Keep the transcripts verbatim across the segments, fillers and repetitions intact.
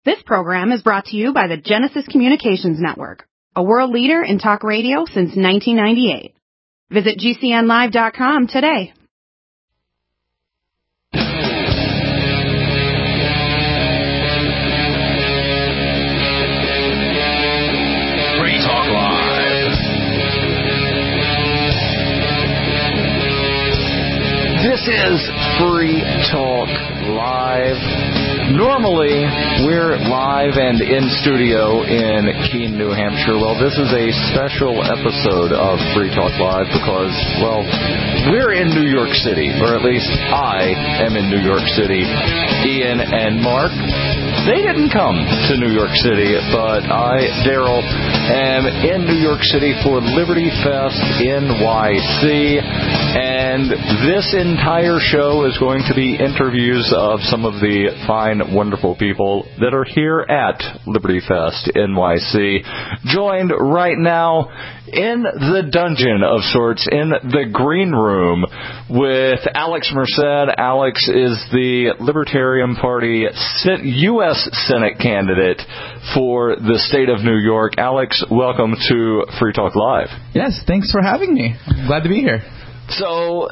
This program is brought to you by the Genesis Communications Network, a world leader in talk radio since nineteen ninety-eight. Visit G C N live dot com today. Free Talk Live. This is Free Talk Live. Normally, we're live and in studio in Keene, New Hampshire. Well, this is a special episode of Free Talk Live because, well, we're in New York City, or at least I am in New York City. Ian and Mark, they didn't come to New York City, but I, Daryl, am in New York City for Liberty Fest N Y C, and this entire show is going to be interviews of some of the fine, wonderful people that are here at Liberty Fest N Y C, joined right now in the dungeon of sorts, in the green room, with Alex Merced. Alex is the Libertarian Party U S Senate candidate for the state of New York. Alex, welcome to Free Talk Live. Yes, thanks for having me. I'm glad to be here. So,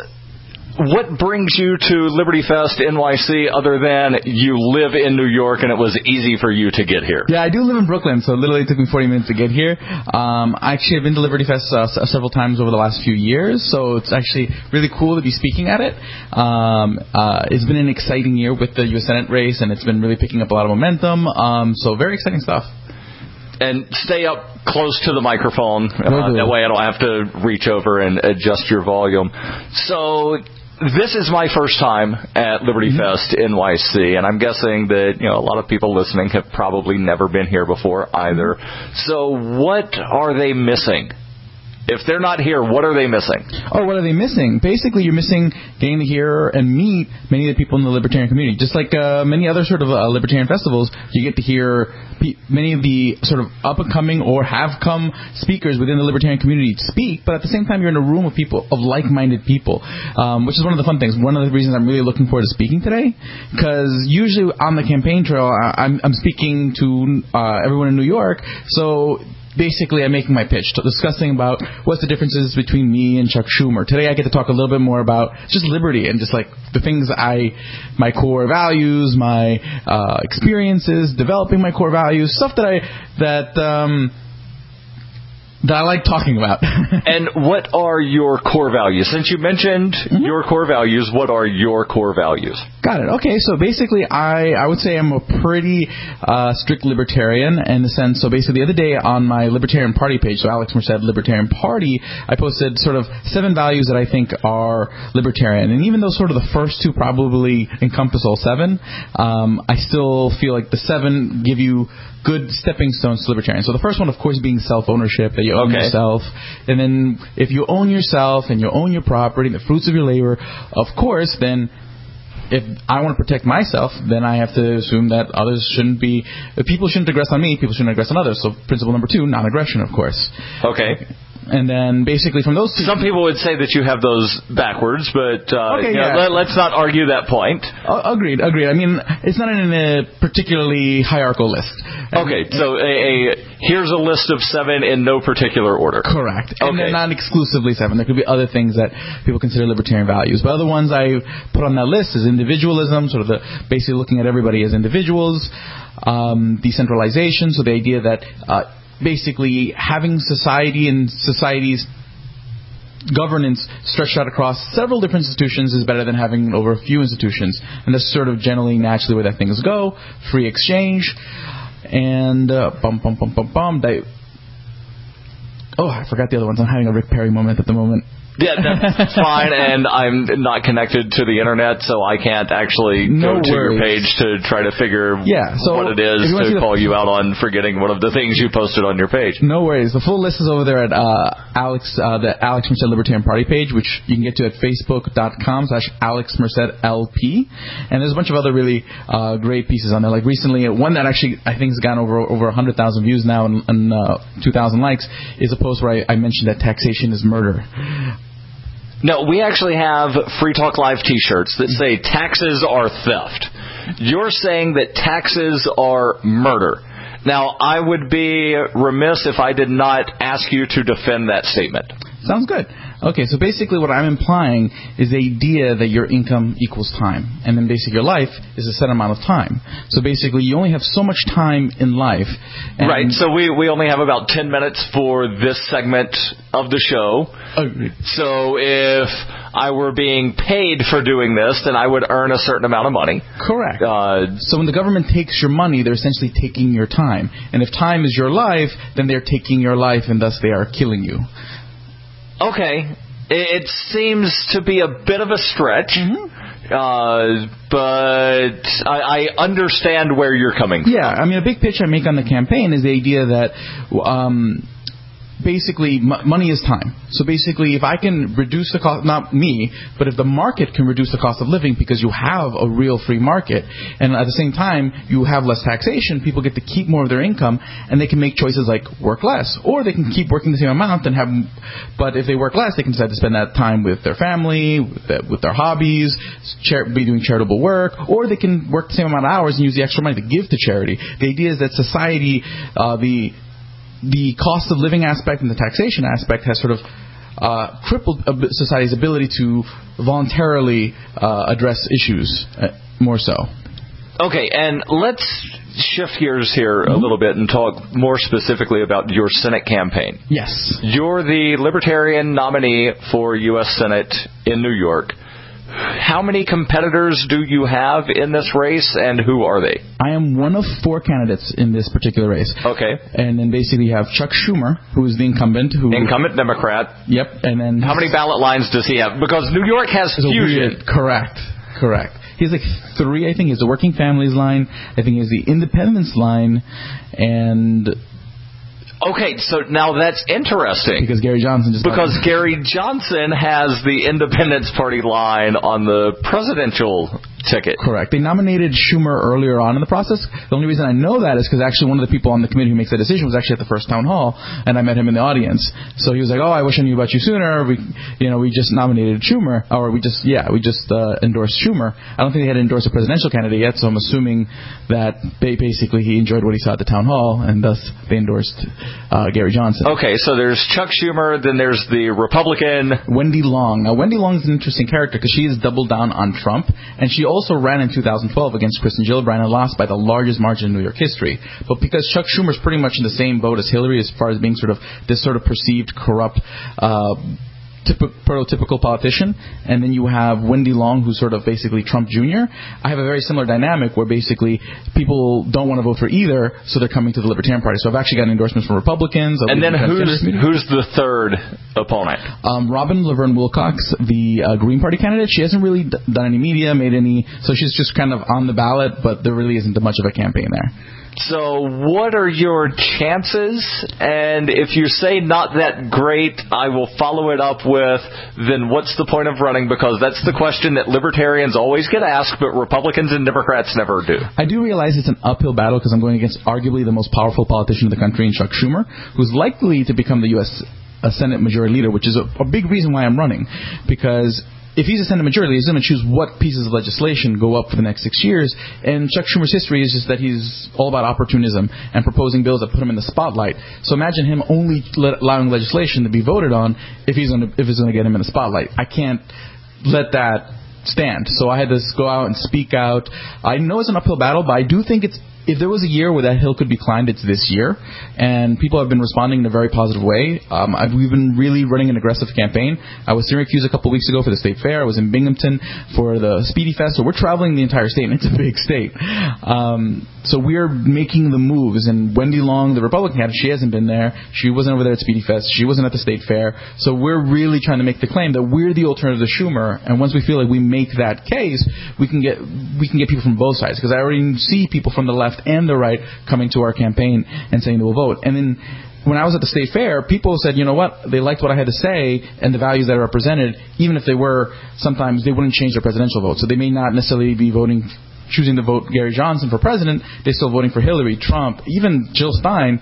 what brings you to Liberty Fest N Y C other than you live in New York and it was easy for you to get here? Yeah, I do live in Brooklyn, so it literally took me forty minutes to get here. Um, I actually have been to Liberty Fest uh, several times over the last few years, so it's actually really cool to be speaking at it. Um, uh, it's been an exciting year with the U S Senate race, and it's been really picking up a lot of momentum, um, so very exciting stuff. And stay up close to the microphone. Uh, that way I don't have to reach over and adjust your volume. So this is my first time at Liberty mm-hmm. Fest N Y C, and I'm guessing that, you know, a lot of people listening have probably never been here before either. So what are they missing? If they're not here, what are they missing? Oh, what are they missing? Basically, you're missing getting to hear and meet many of the people in the libertarian community. Just like uh, many other sort of uh, libertarian festivals, you get to hear pe- many of the sort of up-and-coming or have-come speakers within the libertarian community speak, but at the same time, you're in a room of people, of like-minded people, um, which is one of the fun things. One of the reasons I'm really looking forward to speaking today, because usually on the campaign trail, I- I'm, I'm speaking to uh, everyone in New York, so basically, I'm making my pitch, discussing about what's the differences between me and Chuck Schumer. Today, I get to talk a little bit more about just liberty and just like the things I, my core values, my uh, experiences, developing my core values, stuff that I that um, that I like talking about. And what are your core values? Since you mentioned mm-hmm. your core values, what are your core values? Got it. Okay, so basically, I, I would say I'm a pretty uh, strict libertarian in the sense, so basically the other day on my Libertarian Party page, so Alex Merced Libertarian Party, I posted sort of seven values that I think are libertarian. And even though sort of the first two probably encompass all seven, um, I still feel like the seven give you good stepping stones to libertarian. So the first one, of course, being self-ownership, that you own okay. yourself. And then if you own yourself and you own your property and the fruits of your labor, of course, then if I want to protect myself, then I have to assume that others shouldn't be, if people shouldn't aggress on me, people shouldn't aggress on others. So principle number two, non-aggression, of course. Okay. And then basically from those two... Some people would say that you have those backwards, but uh, okay, you know, yeah. let, let's not argue that point. Uh, agreed, agreed. I mean, it's not in a particularly hierarchical list. Okay, and, so a, a here's a list of seven in no particular order. Correct. And okay. they're not exclusively seven. There could be other things that people consider libertarian values. But other ones I put on that list is individualism, sort of the basically looking at everybody as individuals, um, decentralization, so the idea that... Uh, basically having society and society's governance stretched out across several different institutions is better than having over a few institutions. And that's sort of generally naturally where that things go. Free exchange. And uh, bum, bum, bum, bum, bum. They, oh, I forgot the other ones. I'm having a Rick Perry moment at the moment. Yeah, that's fine, and I'm not connected to the internet, so I can't actually no go to worries. your page to try to figure yeah, so what it is to call you out on forgetting one of the things you posted on your page. No worries. The full list is over there at uh, Alex, uh, the Alex Merced Libertarian Party page, which you can get to at facebook.com slash Alex Merced LP. And there's a bunch of other really uh, great pieces on there. Like recently, one that actually I think has gone over over one hundred thousand views now and, and uh, two thousand likes is a post where I, I mentioned that taxation is murder. No, we actually have Free Talk Live T-shirts that say taxes are theft. You're saying that taxes are murder. Now, I would be remiss if I did not ask you to defend that statement. Sounds good. Okay, so basically what I'm implying is the idea that your income equals time. And then basically your life is a set amount of time. So basically you only have so much time in life. Right, so we, we only have about ten minutes for this segment of the show. Agreed. So if I were being paid for doing this, then I would earn a certain amount of money. Correct. Uh, so when the government takes your money, they're essentially taking your time. And if time is your life, then they're taking your life and thus they are killing you. Okay, it seems to be a bit of a stretch, mm-hmm. uh, but I, I understand where you're coming from. Yeah, I mean, a big pitch I make on the campaign is the idea that um, basically m- money is time. So basically, if I can reduce the cost, not me, but if the market can reduce the cost of living because you have a real free market, and at the same time you have less taxation, people get to keep more of their income, and they can make choices like work less, or they can keep working the same amount and have. But if they work less, they can decide to spend that time with their family, with, the, with their hobbies, char- be doing charitable work, or they can work the same amount of hours and use the extra money to give to charity. The idea is that society, uh, the the cost of living aspect and the taxation aspect has sort of uh, crippled society's ability to voluntarily uh, address issues uh, more so. Okay, and let's shift gears here mm-hmm. a little bit and talk more specifically about your Senate campaign. Yes. You're the Libertarian nominee for U S Senate in New York. How many competitors do you have in this race, and who are they? I am one of four candidates in this particular race. Okay. And then basically you have Chuck Schumer, who is the incumbent. Who Incumbent Democrat. Yep. And then how many ballot lines does he have? Because New York has fusion. Weird, correct. Correct. He has like three, I think. He has the Working Families line. I think he has the Independence line. And... Okay, so now that's interesting. Because Gary Johnson just... Because Gary Johnson has the Independence Party line on the presidential ticket. Correct. They nominated Schumer earlier on in the process. The only reason I know that is because actually one of the people on the committee who makes that decision was actually at the first town hall, and I met him in the audience. So he was like, oh, I wish I knew about you sooner. We, you know, we just nominated Schumer. Or we just, yeah, we just uh, endorsed Schumer. I don't think they had endorsed a presidential candidate yet, so I'm assuming that they, basically he enjoyed what he saw at the town hall, and thus they endorsed Uh, Gary Johnson. Okay, so there's Chuck Schumer, then there's the Republican Wendy Long. Now, Wendy Long is an interesting character because she has doubled down on Trump, and she also ran in two thousand twelve against Kristen Gillibrand and lost by the largest margin in New York history. But because Chuck Schumer is pretty much in the same boat as Hillary as far as being sort of this sort of perceived corrupt uh Typ- prototypical politician, and then you have Wendy Long, who's sort of basically Trump Junior I have a very similar dynamic where basically people don't want to vote for either, so they're coming to the Libertarian Party. So I've actually gotten endorsements from Republicans. And then who's who's the third opponent? Um, Robin Laverne Wilcox, the uh, Green Party candidate. She hasn't really d- done any media, made any, so she's just kind of on the ballot, but there really isn't much of a campaign there. So what are your chances? And if you say not that great, I will follow it up with, then what's the point of running? Because that's the question that libertarians always get asked, but Republicans and Democrats never do. I do realize it's an uphill battle because I'm going against arguably the most powerful politician in the country in Chuck Schumer, who's likely to become the U S a Senate Majority Leader, which is a, a big reason why I'm running. Because if he's a Senate Majority, he's going to choose what pieces of legislation go up for the next six years. And Chuck Schumer's history is just that he's all about opportunism and proposing bills that put him in the spotlight. So imagine him only let, allowing legislation to be voted on if he's going to, if it's going to get him in the spotlight. I can't let that stand. So I had to go out and speak out. I know it's an uphill battle, but I do think it's, if there was a year where that hill could be climbed, it's this year. And people have been responding in a very positive way. Um, I've, we've been really running an aggressive campaign. I was in Syracuse a couple of weeks ago for the state fair. I was in Binghamton for the Speedy Fest. So we're traveling the entire state, and it's a big state. Um, so we're making the moves. And Wendy Long, the Republican candidate, she hasn't been there. She wasn't over there at Speedy Fest. She wasn't at the state fair. So we're really trying to make the claim that we're the alternative to Schumer. And once we feel like we make that case, we can get we can get people from both sides. Because I already see people from the left and the right coming to our campaign and saying they will vote. And then when I was at the state fair, people said, you know what, they liked what I had to say and the values that I represented, even if they were, sometimes they wouldn't change their presidential vote. So they may not necessarily be voting, choosing to vote Gary Johnson for president, they're still voting for Hillary, Trump, even Jill Stein.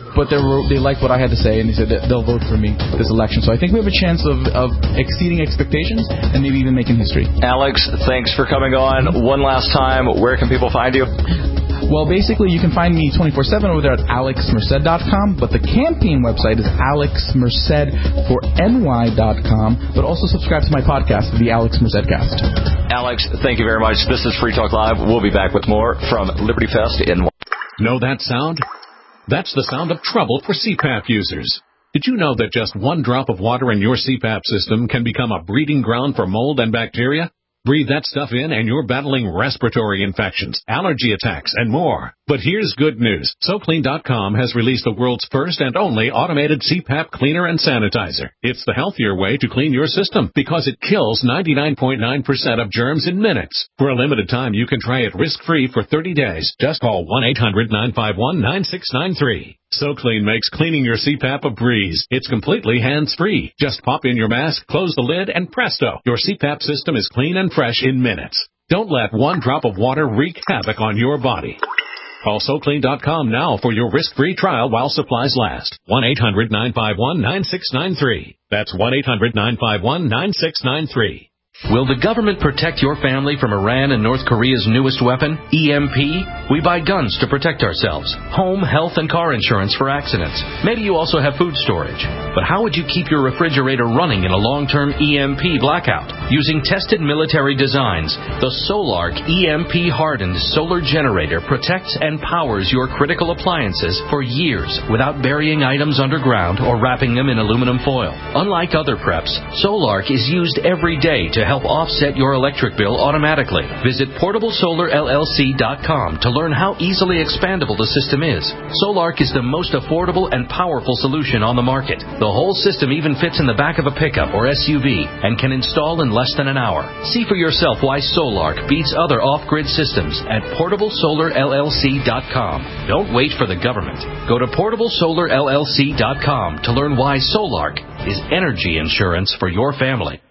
but they were, they liked what I had to say, and they said that they'll vote for me this election. So I think we have a chance of, of exceeding expectations and maybe even making history. Alex, thanks for coming on. One last time, where can people find you? Well, basically, you can find me twenty-four seven over there at alex merced dot com, but the campaign website is alex merced for n y dot com, but also subscribe to my podcast, The Alex Merced Cast. Alex, thank you very much. This is Free Talk Live. We'll be back with more from Liberty Fest in... Know that sound? That's the sound of trouble for C PAP users. Did you know that just one drop of water in your C PAP system can become a breeding ground for mold and bacteria? Breathe that stuff in and you're battling respiratory infections, allergy attacks, and more. But here's good news. So Clean dot com has released the world's first and only automated C PAP cleaner and sanitizer. It's the healthier way to clean your system because it kills ninety-nine point nine percent of germs in minutes. For a limited time, you can try it risk-free for thirty days. Just call one eight hundred nine five one nine six nine three. SoClean makes cleaning your C PAP a breeze. It's completely hands-free. Just pop in your mask, close the lid, and presto, your C PAP system is clean and fresh in minutes. Don't let one drop of water wreak havoc on your body. Call So Clean dot com now for your risk-free trial while supplies last. one eight hundred nine five one nine six nine three. That's one eight hundred nine five one nine six nine three. Will the government protect your family from Iran and North Korea's newest weapon, E M P? We buy guns to protect ourselves, home, health, and car insurance for accidents. Maybe you also have food storage. But how would you keep your refrigerator running in a long-term E M P blackout? Using tested military designs, the Solark E M P-hardened solar generator protects and powers your critical appliances for years without burying items underground or wrapping them in aluminum foil. Unlike other preps, Solark is used every day to help offset your electric bill automatically. Visit portable solar L L C dot com to learn how easily expandable the system is. Solark is the most affordable and powerful solution on the market. The whole system even fits in the back of a pickup or S U V and can install in less than an hour. See for yourself why Solark beats other off-grid systems at portable solar L L C dot com. Don't wait for the government. Go to portable solar L L C dot com to learn why Solark is energy insurance for your family.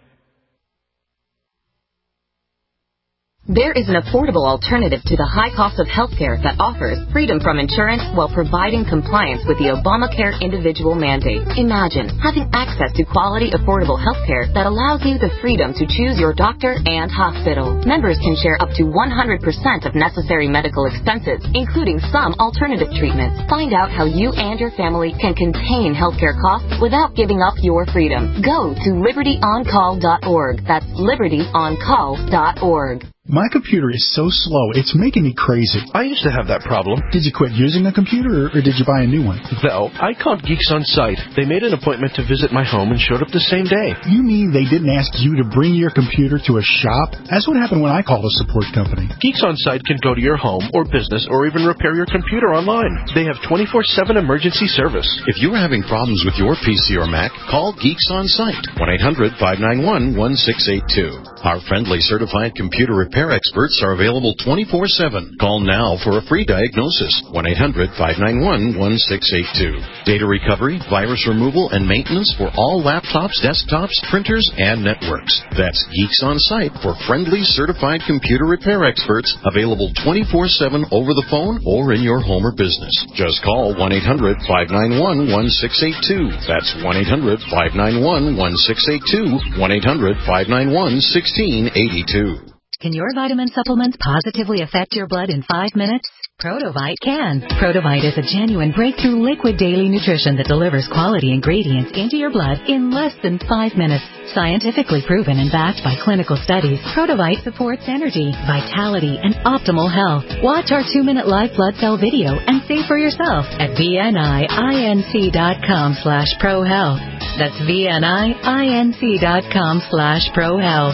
There is an affordable alternative to the high cost of healthcare that offers freedom from insurance while providing compliance with the Obamacare individual mandate. Imagine having access to quality, affordable healthcare that allows you the freedom to choose your doctor and hospital. Members can share up to one hundred percent of necessary medical expenses, including some alternative treatments. Find out how you and your family can contain healthcare costs without giving up your freedom. Go to liberty on call dot org. That's liberty on call dot org. My computer is so slow, it's making me crazy. I used to have that problem. Did you quit using the computer, or did you buy a new one? No, I called Geeks On Site. They made an appointment to visit my home and showed up the same day. You mean they didn't ask you to bring your computer to a shop? That's what happened when I called a support company. Geeks On Site can go to your home or business or even repair your computer online. They have twenty-four seven emergency service. If you're having problems with your P C or Mac, call Geeks On Site, one eight hundred five nine one one six eight two. Our friendly certified computer repair experts are available twenty-four seven. Call now for a free diagnosis, one eight hundred five nine one one six eight two. Data recovery, virus removal, and maintenance for all laptops, desktops, printers, and networks. That's Geeks On Site for friendly certified computer repair experts, available twenty-four seven over the phone or in your home or business. Just call one eight hundred five nine one one six eight two. That's one eight hundred five nine one one six eight two, one eight hundred five nine one one six eight two. Can your vitamin supplements positively affect your blood in five minutes? Protovite can. Protovite is a genuine breakthrough liquid daily nutrition that delivers quality ingredients into your blood in less than five minutes. Scientifically proven and backed by clinical studies, Protovite supports energy, vitality, and optimal health. Watch our two-minute live blood cell video and see for yourself at V N I I N C dot com slash pro health. That's V N I I N C dot com slash pro health.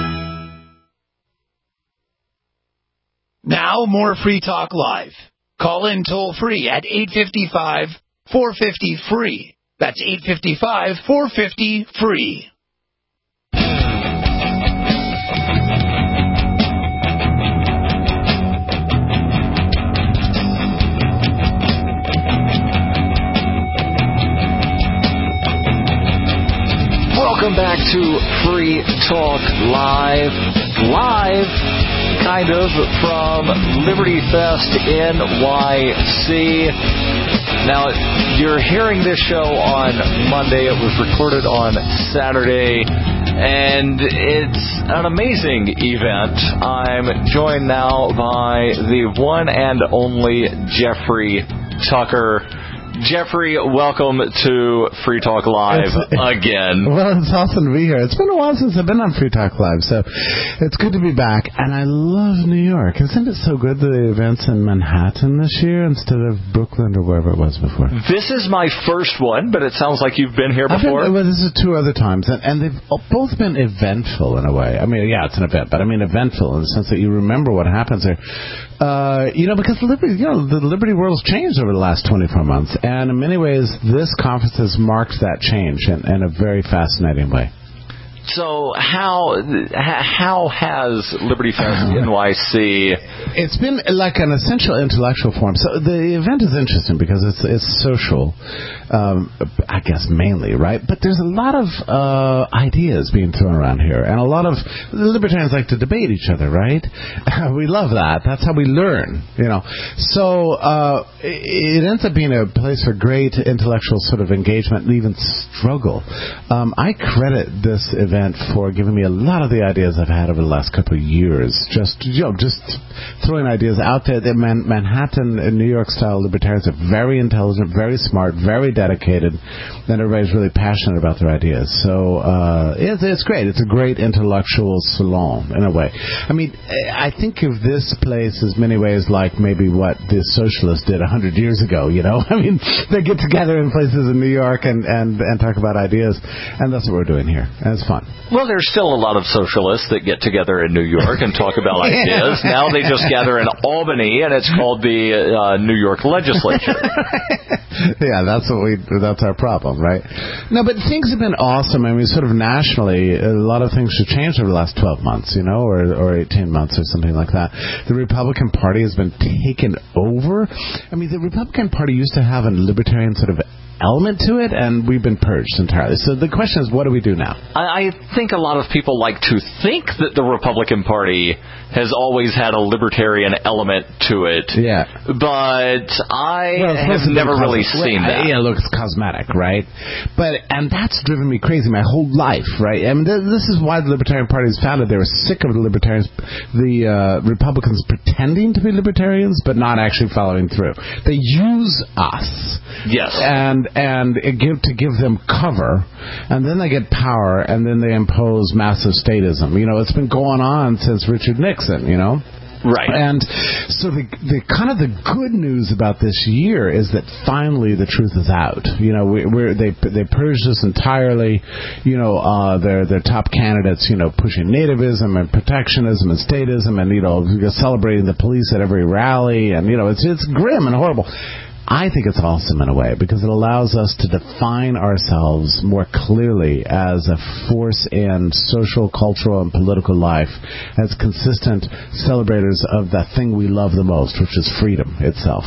Now, more Free Talk Live. Call in toll-free at eight five five, four five zero, F R E E. That's eight five five, four five zero, F R E E. Welcome back to Free Talk Live. Live kind of, from Liberty Fest N Y C. Now, you're hearing this show on Monday. It was recorded on Saturday, and it's an amazing event. I'm joined now by the one and only Jeffrey Tucker. Jeffrey, welcome to Free Talk Live it's, again. Well, it's awesome to be here. It's been a while since I've been on Free Talk Live, so it's good to be back. And I love New York. Isn't it so good, the events in Manhattan this year instead of Brooklyn or wherever it was before? This is my first one, but it sounds like you've been here before. Been, well, this is two other times, and, and they've both been eventful in a way. I mean, yeah, it's an event, but I mean eventful in the sense that you remember what happens there. Uh, you know, because the Liberty, you know, the Liberty world's changed over the last twenty-four months, and in many ways, this conference has marked that change in, in a very fascinating way. So how how has Liberty Fest N Y C? It's been like an essential intellectual forum. So the event is interesting because it's it's social, um, I guess mainly, right? But there's a lot of uh, ideas being thrown around here, and a lot of libertarians like to debate each other, right? We love that. That's how we learn, you know. So uh, it, it ends up being a place for great intellectual sort of engagement and even struggle. Um, I credit this event for giving me a lot of the ideas I've had over the last couple of years. Just, you know, just throwing ideas out there. The Man- Manhattan and New York style libertarians are very intelligent, very smart, very dedicated, and everybody's really passionate about their ideas. So uh, it's, it's great. It's a great intellectual salon in a way. I mean, I think of this place as many ways like maybe what the socialists did a hundred years ago. You know, I mean, they get together in places in New York and and and talk about ideas, and that's what we're doing here. And it's fun. Well, there's still a lot of socialists that get together in New York and talk about ideas. Yeah. Now they just gather in Albany, and it's called the uh, New York Legislature. Yeah, that's what we. That's our problem, right? No, but things have been awesome. I mean, sort of nationally, a lot of things have changed over the last twelve months, you know, or or eighteen months or something like that. The Republican Party has been taken over. I mean, the Republican Party used to have a libertarian sort of element to it, and we've been purged entirely. So the question is, what do we do now? I, I think a lot of people like to think that the Republican Party has always had a libertarian element to it. Yeah. But I well, have never really cos- seen that. Yeah, look, it's cosmetic, right? But and that's driven me crazy my whole life, right? I mean, th- this is why the Libertarian Party was founded. They were sick of the libertarians, the uh, Republicans pretending to be libertarians, but not actually following through. They use us. Yes. And and give to give them cover, and then they get power, and then they impose massive statism. You know, it's been going on since Richard Nixon, you know? Right. And so the the kind of the good news about this year is that finally the truth is out. You know, we, we're they they purged us entirely. You know, uh, their their top candidates, you know, pushing nativism and protectionism and statism, and you know, celebrating the police at every rally, and you know, it's it's grim and horrible. I think it's awesome in a way because it allows us to define ourselves more clearly as a force in social, cultural, and political life as consistent celebrators of the thing we love the most, which is freedom itself.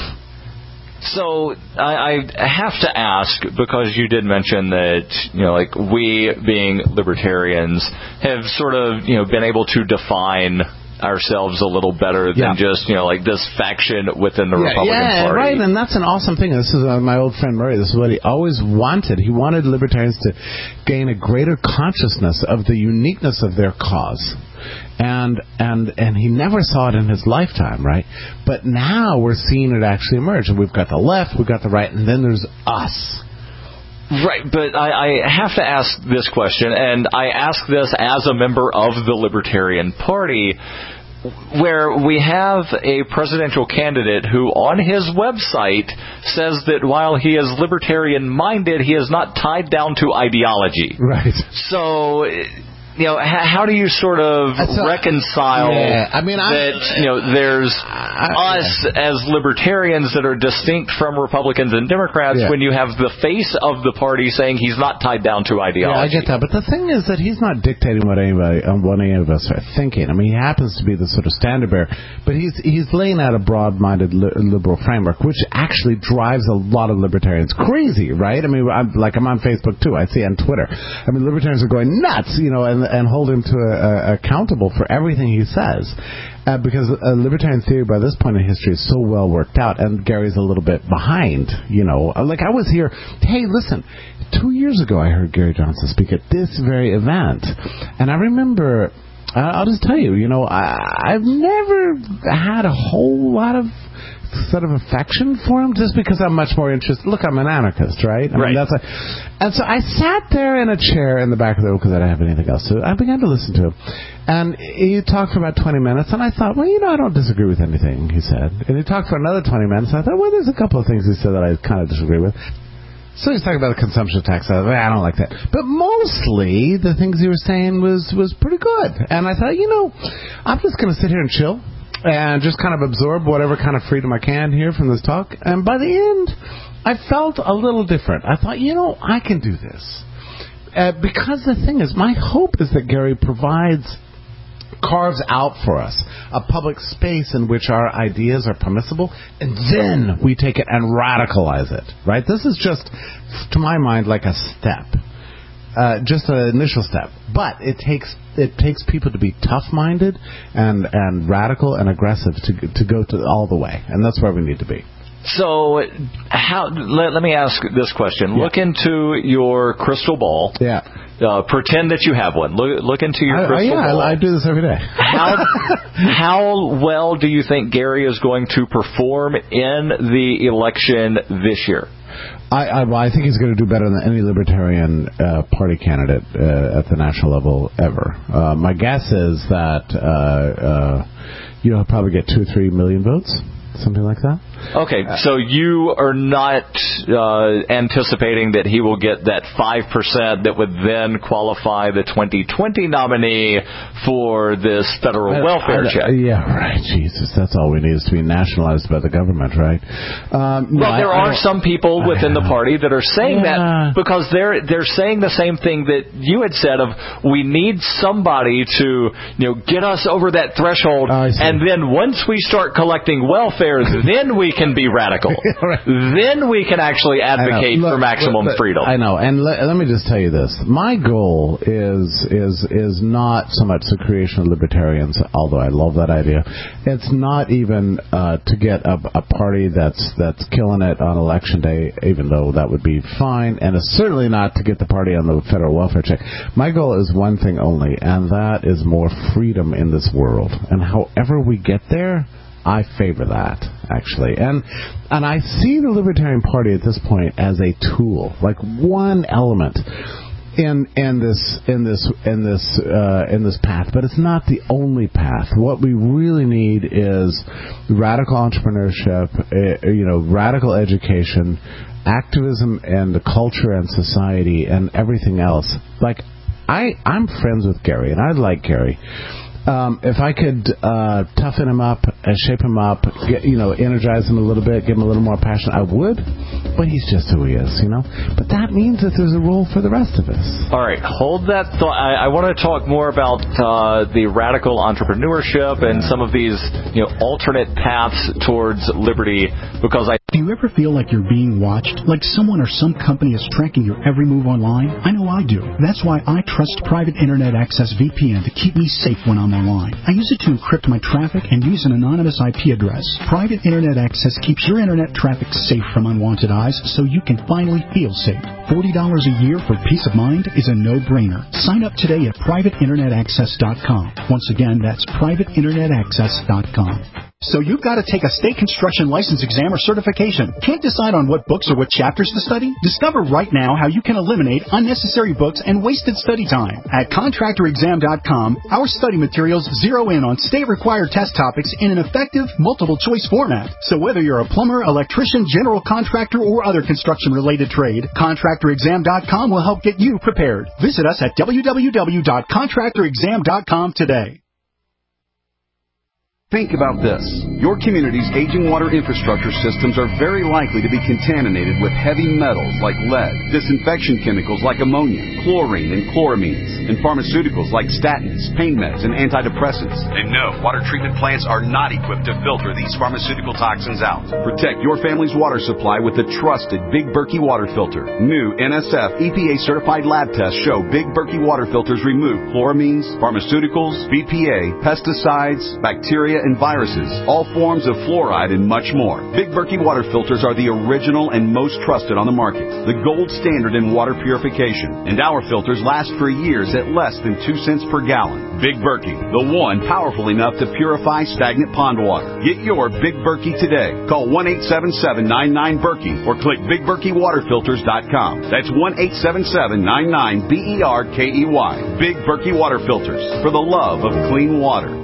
So I, I have to ask, because you did mention that, you know, like we being libertarians have sort of, you know, been able to define ourselves a little better than yeah. just, you know, like this faction within the yeah, Republican yeah, Party. Right, and that's an awesome thing. This is uh, my old friend Murray. This is what he always wanted. He wanted libertarians to gain a greater consciousness of the uniqueness of their cause. And and and he never saw it in his lifetime, right? But now we're seeing it actually emerge. And we've got the left, we've got the right, and then there's us. Right, but I, I have to ask this question, and I ask this as a member of the Libertarian Party, where we have a presidential candidate who on his website says that while he is libertarian-minded, he is not tied down to ideology. Right. So, you know, how, how do you sort of so, reconcile yeah, I mean, that, I, you know, there's I, us yeah. as libertarians that are distinct from Republicans and Democrats yeah. when you have the face of the party saying he's not tied down to ideology? Yeah, I get that. But the thing is that he's not dictating what anybody, what any of us are thinking. I mean, he happens to be the sort of standard bearer, but he's he's laying out a broad-minded li- liberal framework, which actually drives a lot of libertarians crazy, right? I mean, I'm, like I'm on Facebook too. I see on Twitter. I mean, libertarians are going nuts, you know, and and, and hold him to a, a, accountable for everything he says. Uh, because uh, libertarian theory by this point in history is so well worked out, and Gary's a little bit behind, you know. Like, I was here, hey, listen, two years ago I heard Gary Johnson speak at this very event, and I remember, uh, I'll just tell you, you know, I, I've never had a whole lot of sort of affection for him just because I'm much more interested. Look, I'm an anarchist, right? I right. mean, that's a, and so I sat there in a chair in the back of the room because I didn't have anything else to do. I began to listen to him. And he talked for about twenty minutes, and I thought, well, you know, I don't disagree with anything he said. And he talked for another twenty minutes, and I thought, well, there's a couple of things he said that I kind of disagree with. So he's talking about the consumption tax. I, I don't like that. But mostly, the things he was saying was, was pretty good. And I thought, you know, I'm just going to sit here and chill and just kind of absorb whatever kind of freedom I can here from this talk. And by the end, I felt a little different. I thought, you know, I can do this. Uh, because the thing is, my hope is that Gary provides, carves out for us a public space in which our ideas are permissible, and then we take it and radicalize it, right? This is just, to my mind, like a step. Uh, just an initial step, but it takes it takes people to be tough-minded and and radical and aggressive to to go to all the way, and that's where we need to be. So, how? Let, let me ask this question. Yeah. Look into your crystal ball. Yeah. Uh, pretend that you have one. Look, look into your I, crystal I, yeah, ball. I, I do this every day. How how well do you think Gary is going to perform in the election this year? I, I, well, I think he's going to do better than any Libertarian uh, Party candidate uh, at the national level ever. Uh, my guess is that uh, uh, you know, he'll probably get two or three million votes, something like that. Okay, so you are not uh, anticipating that he will get that five percent that would then qualify the twenty twenty nominee for this federal I, welfare I, check? Yeah, right. Jesus, that's all we need is to be nationalized by the government, right? Um, no, well, there I, are I some people within the party that are saying yeah. that because they're they're saying the same thing that you had said of we need somebody to, you know, get us over that threshold, and then once we start collecting welfare, then we can be radical. Right. Then we can actually advocate Look, for maximum but, but, freedom. I know, and let, let me just tell you this: my goal is is is not so much the creation of libertarians, although I love that idea. It's not even uh, to get a, a party that's that's killing it on election day, even though that would be fine, and it's certainly not to get the party on the federal welfare check. My goal is one thing only, and that is more freedom in this world. And however we get there, I favor that, actually. And and I see the Libertarian Party at this point as a tool, like one element in in this in this in this uh, in this path, but it's not the only path. What we really need is radical entrepreneurship, uh, you know, radical education, activism, and the culture and society and everything else. Like, I I'm friends with Gary, and I like Gary. Um, if I could uh, toughen him up, uh, shape him up, get, you know, energize him a little bit, give him a little more passion, I would. But he's just who he is, you know. But that means that there's a role for the rest of us. All right, hold that thought. I, I want to talk more about uh, the radical entrepreneurship and some of these, you know, alternate paths towards liberty. Because I do you ever feel like you're being watched, like someone or some company is tracking your every move online? I know I do. That's why I trust Private Internet Access V P N to keep me safe when I'm online. I use it to encrypt my traffic and use an anonymous I P address. Private Internet Access keeps your internet traffic safe from unwanted eyes so you can finally feel safe. forty dollars a year for peace of mind is a no-brainer. Sign up today at private internet access dot com. Once again, that's private internet access dot com. So you've got to take a state construction license exam or certification. Can't decide on what books or what chapters to study? Discover right now how you can eliminate unnecessary books and wasted study time. At contractor exam dot com, our study materials zero in on state-required test topics in an effective, multiple-choice format. So whether you're a plumber, electrician, general contractor, or other construction-related trade, contractor exam dot com will help get you prepared. Visit us at w w w dot contractor exam dot com today. Think about this. Your community's aging water infrastructure systems are very likely to be contaminated with heavy metals like lead, disinfection chemicals like ammonia, chlorine, and chloramines. and pharmaceuticals like statins, pain meds, and antidepressants. And no, water treatment plants are not equipped to filter these pharmaceutical toxins out. Protect your family's water supply with the trusted Big Berkey water filter. New N S F E P A-certified lab tests show Big Berkey water filters remove chloramines, pharmaceuticals, B P A, pesticides, bacteria, and viruses, all forms of fluoride, and much more. Big Berkey water filters are the original and most trusted on the market, the gold standard in water purification, and our filters last for years at less than two cents per gallon. Big Berkey, the one powerful enough to purify stagnant pond water. Get your Big Berkey today. Call one eight seven seven, nine nine, Berkey or click big berkey water filters dot com. That's one eight seven seven, nine nine, B E R K E Y. Big Berkey water filters, for the love of clean water.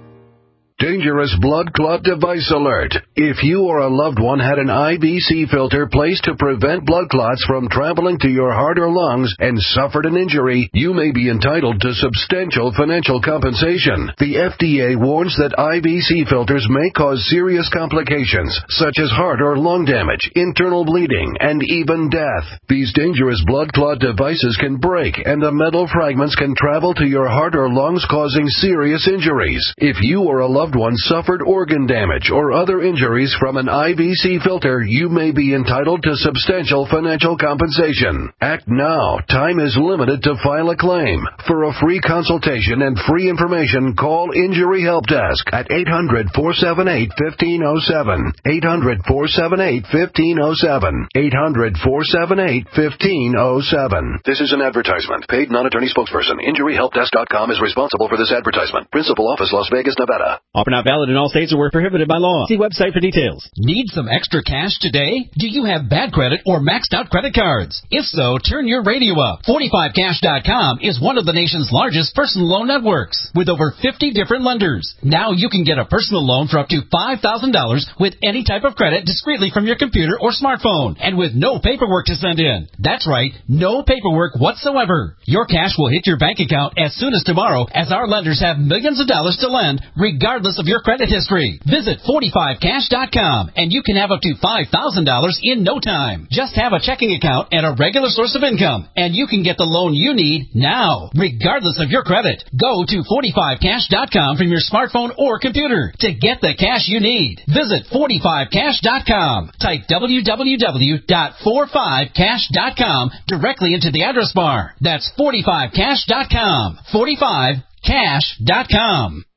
Dangerous blood clot device alert. If you or a loved one had an I V C filter placed to prevent blood clots from traveling to your heart or lungs and suffered an injury, you may be entitled to substantial financial compensation. The F D A warns that I V C filters may cause serious complications, such as heart or lung damage, internal bleeding, and even death. These dangerous blood clot devices can break, and the metal fragments can travel to your heart or lungs, causing serious injuries. If you or a loved one suffered organ damage or other injuries from an I V C filter, you may be entitled to substantial financial compensation. Act now. Time is limited to file a claim. For a free consultation and free information, call Injury Help Desk at eight hundred, four seven eight, one five zero seven. eight hundred, four seven eight, one five zero seven. eight hundred, four seven eight, one five zero seven. This is an advertisement. Paid non-attorney spokesperson. Injury Help Desk dot com is responsible for this advertisement. Principal office, Las Vegas, Nevada. Offer not valid in all states or were prohibited by law. See website for details. Need some extra cash today? Do you have bad credit or maxed out credit cards? If so, turn your radio up. forty-five cash dot com is one of the nation's largest personal loan networks with over fifty different lenders. Now you can get a personal loan for up to five thousand dollars with any type of credit discreetly from your computer or smartphone and with no paperwork to send in. That's right, no paperwork whatsoever. Your cash will hit your bank account as soon as tomorrow, as our lenders have millions of dollars to lend regardless of your credit history. Visit forty-five cash dot com and you can have up to five thousand dollars in no time. Just have a checking account and a regular source of income, and you can get the loan you need now, regardless of your credit. Go to forty-five cash dot com from your smartphone or computer to get the cash you need. Visit forty-five cash dot com. Type w w w dot forty-five cash dot com directly into the address bar. That's forty-five cash dot com. forty-five cash dot com.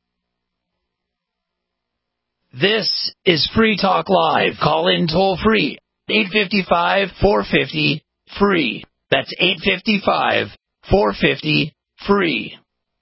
This is Free Talk Live. Call in toll free. eight five five, four five zero, free. That's eight five five, four five zero, free.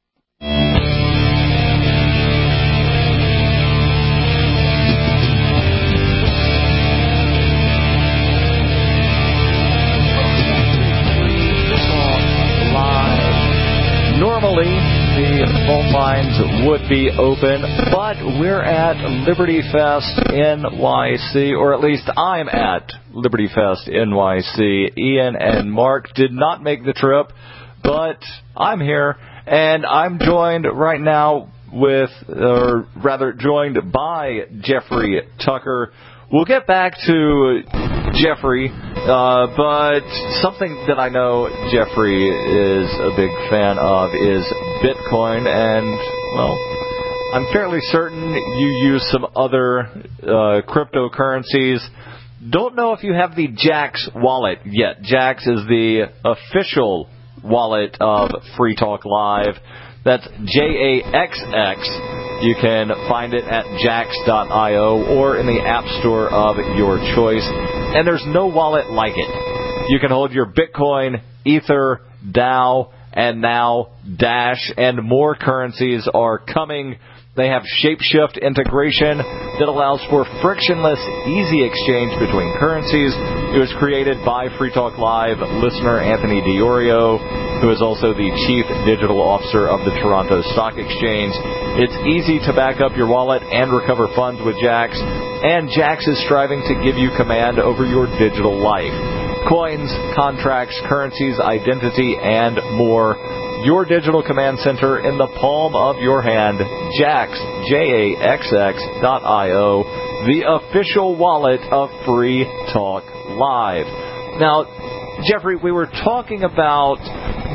Normally, the phone lines would be open, but we're at Liberty Fest N Y C, or at least I'm at Liberty Fest N Y C. Ian and Mark did not make the trip, but I'm here, and I'm joined right now with, or rather joined by Jeffrey Tucker. We'll get back to Jeffrey, uh, but something that I know Jeffrey is a big fan of is Bitcoin, and, well, I'm fairly certain you use some other uh, cryptocurrencies. Don't know if you have the Jax wallet yet. Jax is the official wallet of Free Talk Live. That's J A X X. You can find it at jax dot io or in the App Store of your choice. And there's no wallet like it. You can hold your Bitcoin, Ether, D A O, and now Dash, and more currencies are coming. They have Shapeshift integration that allows for frictionless, easy exchange between currencies. It was created by Free Talk Live listener Anthony DiOrio, who is also the Chief Digital Officer of the Toronto Stock Exchange. It's easy to back up your wallet and recover funds with Jax, and Jax is striving to give you command over your digital life. Coins, contracts, currencies, identity, and more. Your digital command center in the palm of your hand. Jax, J A X X dot io, the official wallet of Free Talk Live. Now, Jeffrey, we were talking about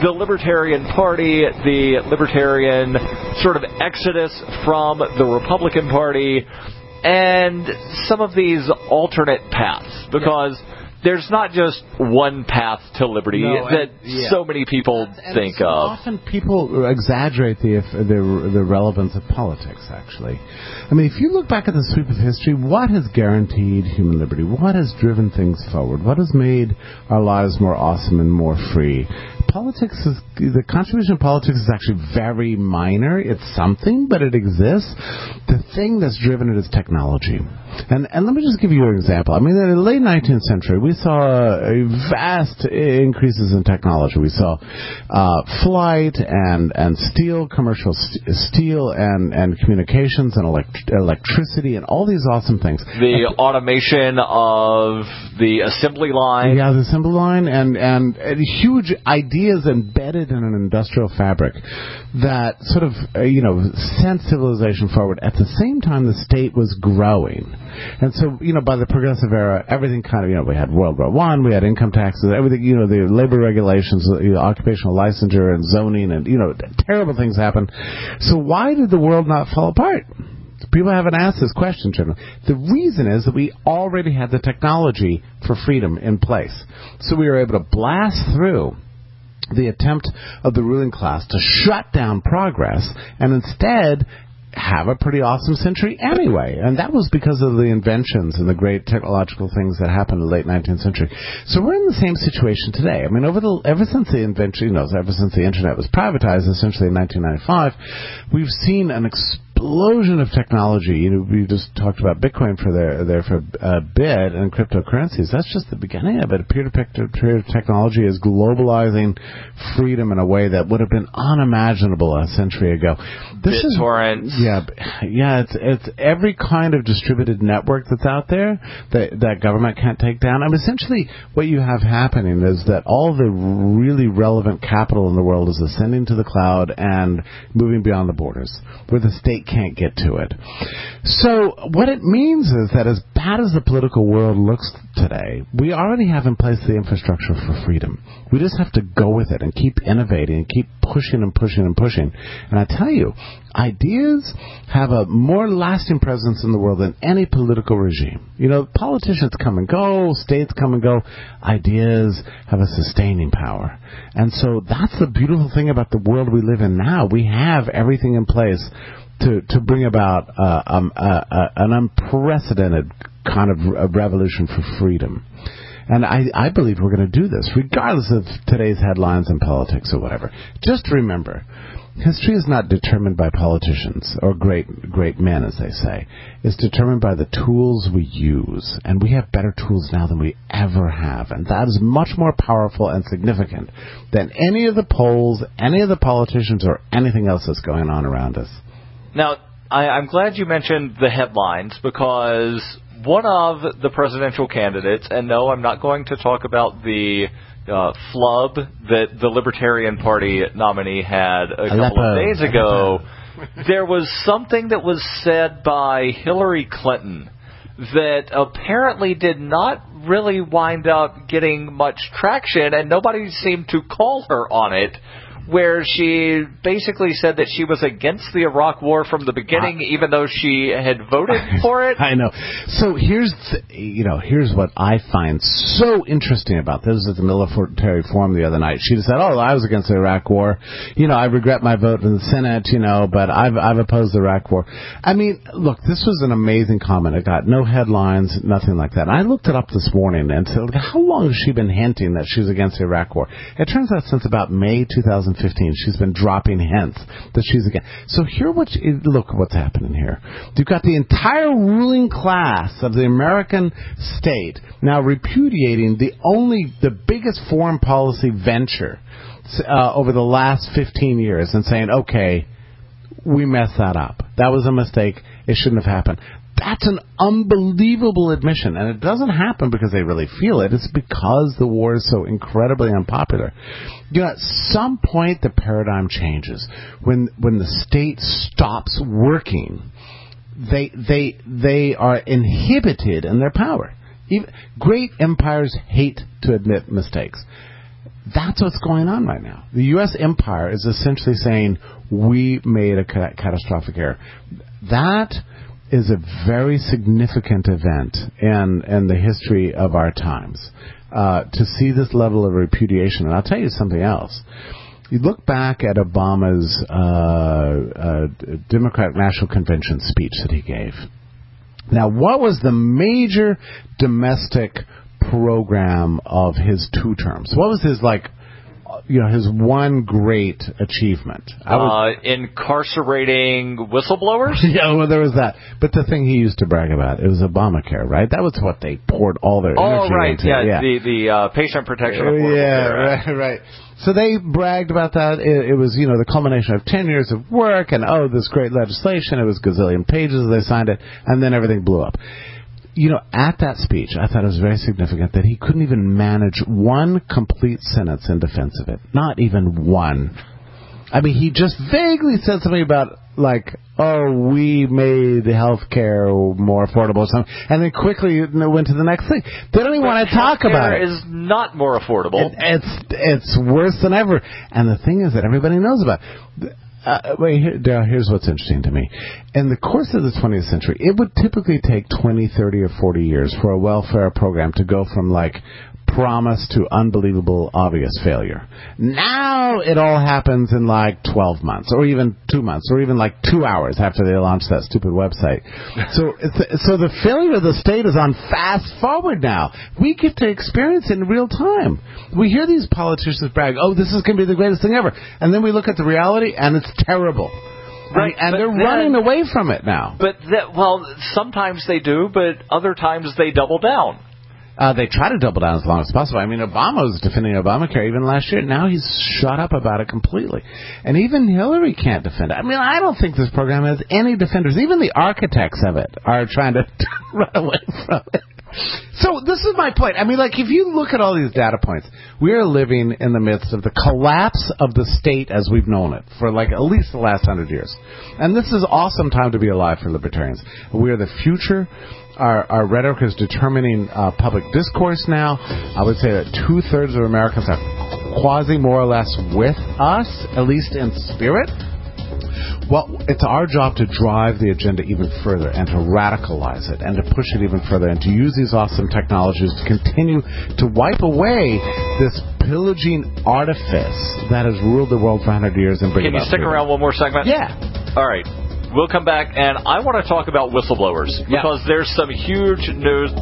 the Libertarian Party, the Libertarian sort of exodus from the Republican Party, and some of these alternate paths, because yeah. there's not just one path to liberty no, that and, yeah. so many people and, think and so of. Often people exaggerate the, the the relevance of politics, actually. I mean, if you look back at the sweep of history, what has guaranteed human liberty? What has driven things forward? What has made our lives more awesome and more free? Politics is, the contribution of politics is actually very minor. It's something, but it exists. The thing that's driven it is technology. And and let me just give you an example. I mean, in the late nineteenth century, we saw vast increases in technology. We saw uh, flight and, and steel, commercial st- steel and, and communications and elect- electricity and all these awesome things. The and, automation of the assembly line. Yeah, the assembly line and, and, and huge ideas embedded in an industrial fabric that sort of, uh, you know, sent civilization forward. At the same time, the state was growing. And so, you know, by the progressive era, everything kind of, you know, we had World War One, we had income taxes, everything, you know, the labor regulations, you know, occupational licensure and zoning, and, you know, terrible things happened. So why did the world not fall apart? People haven't asked this question, generally. The reason is that we already had the technology for freedom in place. So we were able to blast through the attempt of the ruling class to shut down progress and instead have a pretty awesome century anyway. And that was because of the inventions and the great technological things that happened in the late nineteenth century. So we're in the same situation today. I mean, over the ever since the invention, you know, ever since the internet was privatized, essentially in nineteen ninety-five, we've seen an explosion of technology. You know, we just talked about Bitcoin for there, there for a bit, and cryptocurrencies. That's just the beginning of it. Peer-to-peer technology is globalizing freedom in a way that would have been unimaginable a century ago. This BitTorrent. Is, yeah, yeah. It's it's every kind of distributed network that's out there that that government can't take down. I mean, essentially, what you have happening is that all the really relevant capital in the world is ascending to the cloud and moving beyond the borders, where the state can't get to it. So what it means is that as bad as the political world looks today, we already have in place the infrastructure for freedom. We just have to go with it and keep innovating and keep pushing and pushing and pushing. And I tell you, ideas have a more lasting presence in the world than any political regime. You know, politicians come and go, states come and go. Ideas have a sustaining power. And so that's the beautiful thing about the world we live in now. We have everything in place to, to bring about uh, um, uh, uh, an unprecedented kind of revolution for freedom. And I, I believe we're going to do this, regardless of today's headlines and politics or whatever. Just remember, history is not determined by politicians or great great men, as they say. It's determined by the tools we use. And we have better tools now than we ever have. And that is much more powerful and significant than any of the polls, any of the politicians, or anything else that's going on around us. Now, I, I'm glad you mentioned the headlines, because one of the presidential candidates, and no, I'm not going to talk about the uh, flub that the Libertarian Party nominee had a couple Aleppo. of days ago, there was something that was said by Hillary Clinton that apparently did not really wind up getting much traction, and nobody seemed to call her on it, where she basically said that she was against the Iraq War from the beginning, uh, even though she had voted for it. I know. So here's, the, you know, here's what I find so interesting about this. At the military forum the other night, she said, "Oh, I was against the Iraq War. You know, I regret my vote in the Senate. You know, but I've I've opposed the Iraq War." I mean, look, this was an amazing comment. It got no headlines, nothing like that. And I looked it up this morning and said, "How long has she been hinting that she's against the Iraq War?" It turns out since about May two thousand fifteen, she's been dropping hints that she's against. So here, what you, look what's happening here. You've got the entire ruling class of the American state now repudiating the only, the biggest foreign policy venture uh, over the last fifteen years and saying, okay, we messed that up. That was a mistake. It shouldn't have happened. That's an unbelievable admission, and it doesn't happen because they really feel it. It's because the war is so incredibly unpopular. You know, at some point the paradigm changes. When when the state stops working, they they they are inhibited in their power. Even, great empires hate to admit mistakes. That's what's going on right now. The U S empire is essentially saying, we made a ca- catastrophic error. That is a very significant event in, in the history of our times. Uh, to see this level of repudiation. And I'll tell you something else. You look back at Obama's uh, uh, Democratic National Convention speech that he gave. Now, what was the major domestic program of his two terms? What was his, like, you know, his one great achievement? I would, uh, incarcerating whistleblowers? Yeah, well, there was that. But the thing he used to brag about, it was Obamacare, right? That was what they poured all their oh, energy right. into. Yeah, yeah, the, the uh, patient protection affordable yeah, care. right, right. So they bragged about that. It, it was, you know, the culmination of ten years of work, and, oh, this great legislation. It was gazillion pages. They signed it, and then everything blew up. You know, at that speech, I thought it was very significant that he couldn't even manage one complete sentence in defense of it. Not even one. I mean, he just vaguely said something about, like, oh, we made health care more affordable or something, and then quickly went to the next thing. They don't even but want to talk about it. Healthcare is not more affordable. It, it's it's worse than ever. And the thing is that everybody knows about it. Uh, wait, here, Darryl, here's what's interesting to me. In the course of the twentieth century, it would typically take twenty, thirty, or forty years for a welfare program to go from, like, promise to unbelievable, obvious failure. Now it all happens in, like, twelve months, or even two months, or even, like, two hours after they launch that stupid website. So, it's, so the failure of the state is on fast forward now. We get to experience it in real time. We hear these politicians brag, oh, this is going to be the greatest thing ever. And then we look at the reality, and it's terrible. Right, and, and they're then, running away from it now. But, that, well, sometimes they do, but other times they double down. Uh, they try to double down as long as possible. I mean, Obama was defending Obamacare even last year. Now he's shut up about it completely. And even Hillary can't defend it. I mean, I don't think this program has any defenders. Even the architects of it are trying to run away from it. So this is my point. I mean, like, if you look at all these data points, we are living in the midst of the collapse of the state as we've known it for, like, at least the last hundred years. And this is an awesome time to be alive for libertarians. We are the future. Our, our rhetoric is determining uh, public discourse now. I would say that two-thirds of Americans are quasi more or less with us, at least in spirit. Well, it's our job to drive the agenda even further and to radicalize it and to push it even further and to use these awesome technologies to continue to wipe away this pillaging artifice that has ruled the world for one hundred years and bring Can it you stick freedom. around one more segment? Yeah. All right. We'll come back, and I want to talk about whistleblowers because yeah. there's some huge news.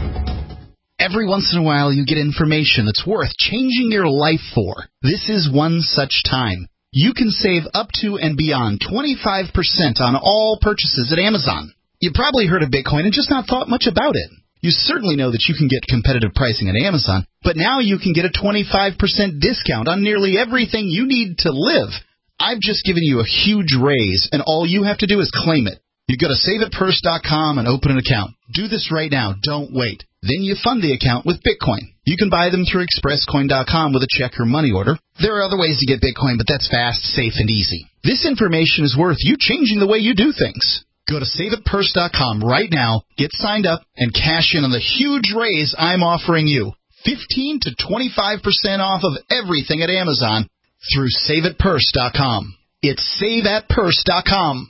Every once in a while, you get information that's worth changing your life for. This is one such time. You can save up to and beyond twenty-five percent on all purchases at Amazon. You probably heard of Bitcoin and just not thought much about it. You certainly know that you can get competitive pricing at Amazon, but now you can get a twenty-five percent discount on nearly everything you need to live. I've just given you a huge raise, and all you have to do is claim it. You go to save it purse dot com and open an account. Do this right now. Don't wait. Then you fund the account with Bitcoin. You can buy them through express coin dot com with a check or money order. There are other ways to get Bitcoin, but that's fast, safe, and easy. This information is worth you changing the way you do things. Go to save it purse dot com right now, get signed up, and cash in on the huge raise I'm offering you. fifteen to twenty-five percent off of everything at Amazon through save it purse dot com. It's save at purse dot com.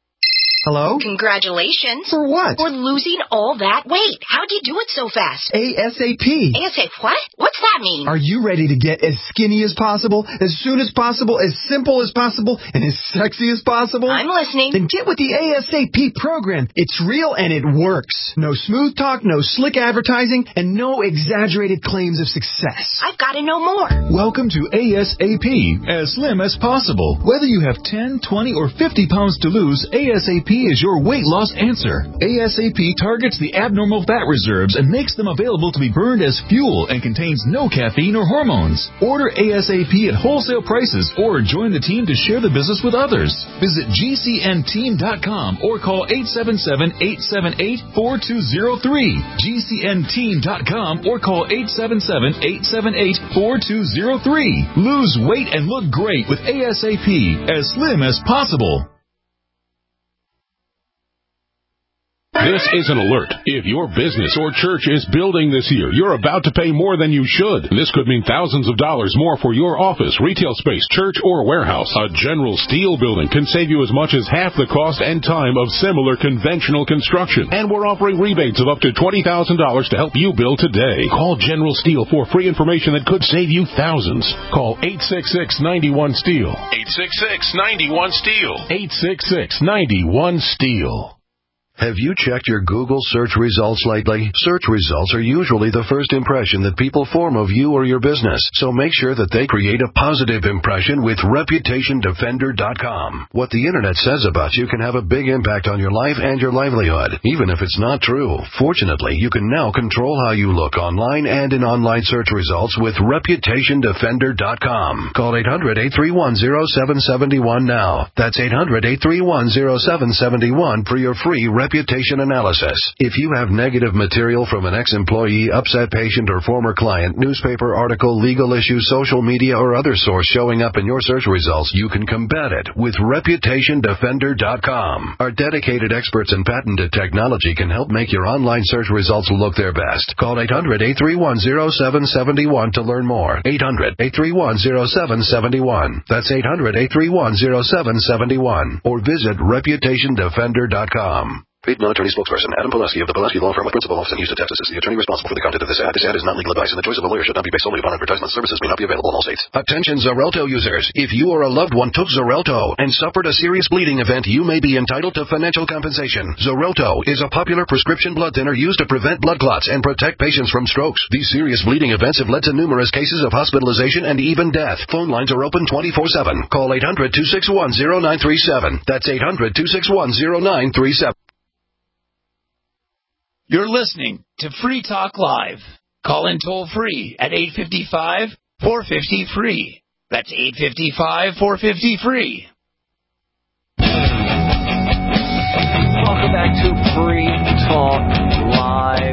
Hello? Congratulations. For what? For losing all that weight. How'd you do it so fast? ASAP. ASAP what? What's that mean? Are you ready to get as skinny as possible, as soon as possible, as simple as possible, and as sexy as possible? I'm listening. Then get with the ASAP program. It's real and it works. No smooth talk, no slick advertising, and no exaggerated claims of success. I've got to know more. Welcome to ASAP, as slim as possible. Whether you have ten, twenty, or fifty pounds to lose, ASAP is your weight loss answer. ASAP targets the abnormal fat reserves and makes them available to be burned as fuel and contains no caffeine or hormones. Order ASAP at wholesale prices or join the team to share the business with others. Visit G C N team dot com or call eight seven seven, eight seven eight, four two zero three. G C N team dot com or call eight seven seven, eight seven eight, four two zero three. Lose weight and look great with ASAP, as slim as possible. This is an alert. If your business or church is building this year, you're about to pay more than you should. This could mean thousands of dollars more for your office, retail space, church, or warehouse. A General Steel building can save you as much as half the cost and time of similar conventional construction. And we're offering rebates of up to twenty thousand dollars to help you build today. Call General Steel for free information that could save you thousands. Call eight six six, nine one, STEEL. eight six six, nine one, STEEL. eight six six, nine one, STEEL. Have you checked your Google search results lately? Search results are usually the first impression that people form of you or your business, so make sure that they create a positive impression with Reputation Defender dot com. What the Internet says about you can have a big impact on your life and your livelihood, even if it's not true. Fortunately, you can now control how you look online and in online search results with Reputation Defender dot com. Call eight hundred, eight three one, zero seven seven one now. That's eight hundred, eight three one, zero seven seven one for your free reputation analysis. If you have negative material from an ex-employee, upset patient, or former client, newspaper article, legal issue, social media, or other source showing up in your search results, you can combat it with Reputation Defender dot com. Our dedicated experts in patented technology can help make your online search results look their best. Call eight hundred, eight three one, zero seven seven one to learn more. eight hundred, eight three one, zero seven seven one. That's eight hundred, eight three one, zero seven seven one. Or visit Reputation Defender dot com. Paid non-attorney spokesperson Adam Pileski of the Pileski Law Firm with principal office in Houston, Texas is the attorney responsible for the content of this ad. This ad is not legal advice, and the choice of a lawyer should not be based solely upon advertisement. Services may not be available in all states. Attention Xarelto users. If you or a loved one took Xarelto and suffered a serious bleeding event, you may be entitled to financial compensation. Xarelto is a popular prescription blood thinner used to prevent blood clots and protect patients from strokes. These serious bleeding events have led to numerous cases of hospitalization and even death. Phone lines are open twenty-four seven. Call eight hundred, two six one, zero nine three seven. That's eight hundred, two six one, zero nine three seven. You're listening to Free Talk Live. Call in toll free at eight five five, four five zero, free. That's eight five five, four five zero, free. Welcome back to Free Talk Live.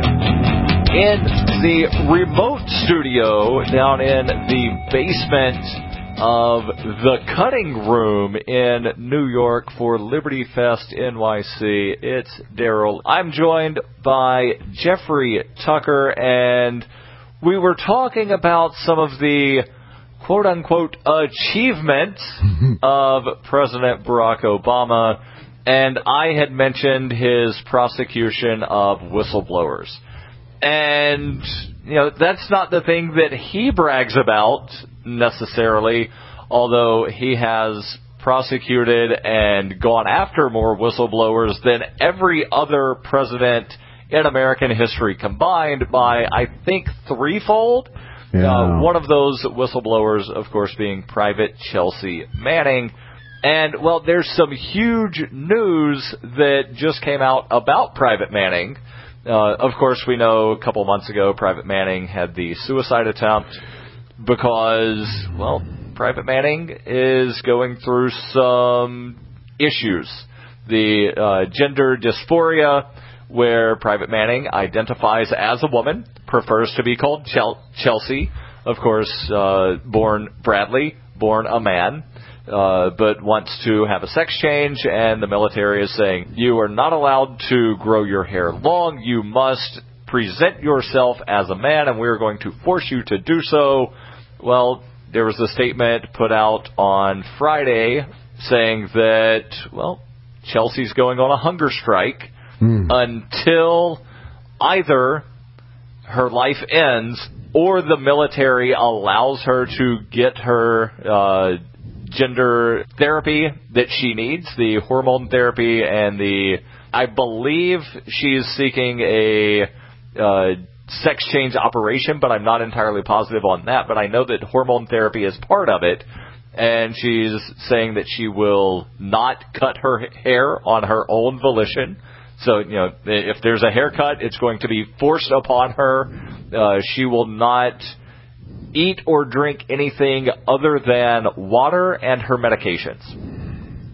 In the remote studio down in the basement of the Cutting Room in New York for Liberty Fest N Y C. It's Daryl. I'm joined by Jeffrey Tucker, and we were talking about some of the quote-unquote achievements of President Barack Obama, and I had mentioned his prosecution of whistleblowers. And, you know, that's not the thing that he brags about necessarily, although he has prosecuted and gone after more whistleblowers than every other president in American history combined by, I think, threefold. Yeah. Uh, one of those whistleblowers, of course, being Private Chelsea Manning. And, well, there's some huge news that just came out about Private Manning. Uh, of course, we know a couple months ago Private Manning had the suicide attempt because, well, Private Manning is going through some issues. The uh, gender dysphoria, where Private Manning identifies as a woman, prefers to be called Chel- Chelsea, of course, uh, born Bradley, born a man. Uh, but wants to have a sex change, and the military is saying, you are not allowed to grow your hair long, you must present yourself as a man, and we're going to force you to do so. Well, there was a statement put out on Friday saying that, well, Chelsea's going on a hunger strike mm. until either her life ends or the military allows her to get her uh gender therapy that she needs, the hormone therapy, and the, I believe she's seeking a uh, sex change operation, but I'm not entirely positive on that. But I know that hormone therapy is part of it, and she's saying that she will not cut her hair on her own volition. So, you know, if there's a haircut, it's going to be forced upon her. Uh, she will not eat or drink anything other than water and her medications.